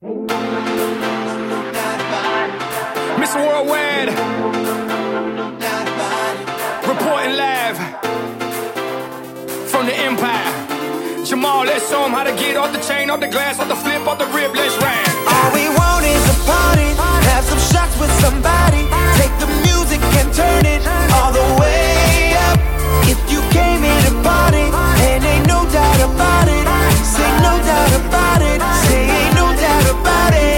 Mr. Worldwide, reporting live from the Empire. Jamal, let's show 'em how to get off the chain, off the glass, off the flip, off the rib, let's ride. All we want is a party, have some shots with somebody. Take the music and turn it all the way up. If you came here to party, and ain't no doubt about it. Say no doubt about it. Say ain't no doubt about it.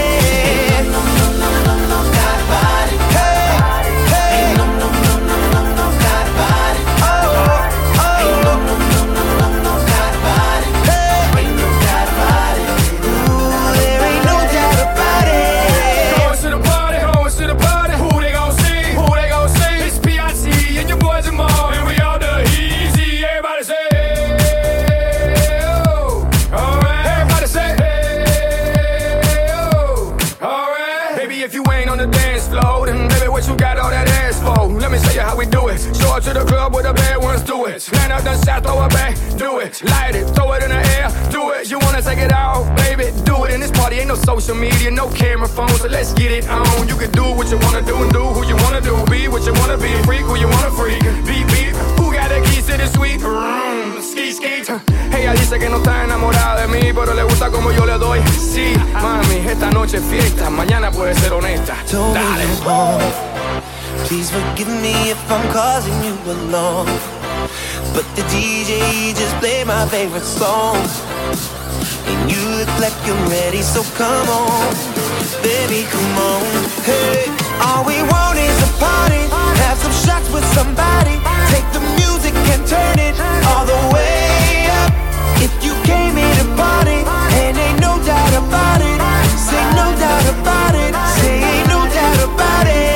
To the club where the bad ones do it. Stand up, then shot, throw it back, do it. Light it, throw it in the air, do it. You wanna take it out, baby, do it. In this party ain't no social media, no camera phone, so let's get it on. You can do what you wanna do and do who you wanna do. Be what you wanna be, freak who you wanna freak. Beep, beep, who got the keys to the suite? Ski, ski. Ella dice que no está enamorada de mí, pero le gusta como yo le doy. Sí, mami, esta noche es fiesta, mañana puede ser honesta. Dale. Please forgive me if I'm causing you alone, but the DJ just played my favorite song, and you look like you're ready, so come on, baby, come on. Hey, all we want is a party, have some shots with somebody. Take the music and turn it all the way up. If you came here to party, and ain't no doubt about it. Say no doubt about it. Say ain't no doubt about it.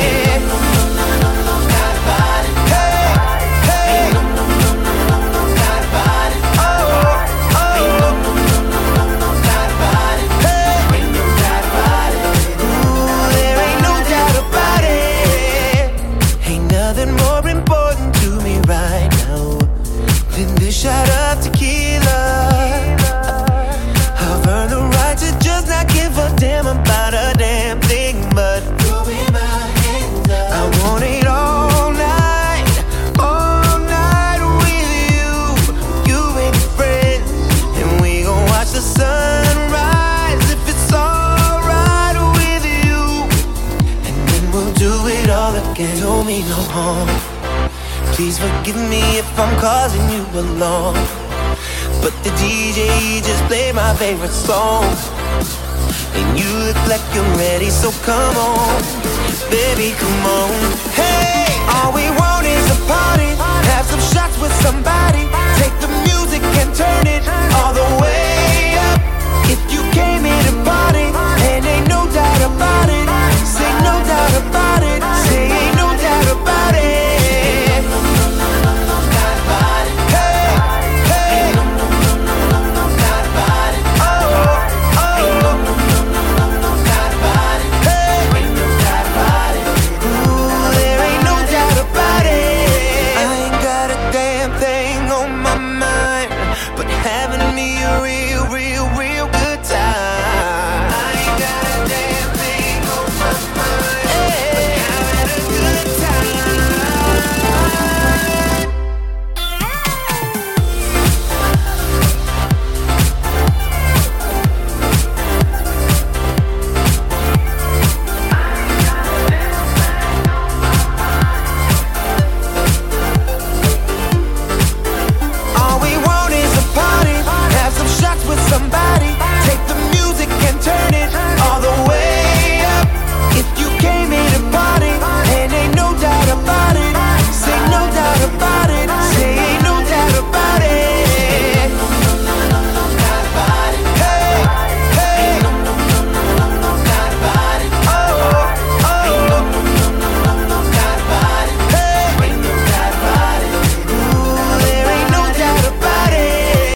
Shot of tequila. I've earned the right to just not give a damn about a damn thing, but throwing my hands up. I want it all night with you, you and your friends, and we gon' watch the sunrise if it's alright with you, and then we'll do it all again. Don't mean no harm. Please forgive me if I'm causing you along, but the DJ just played my favorite song, and you look like you're ready, so come on, baby, come on. Hey, all we want is a party, have some shots with somebody. Take the music and turn it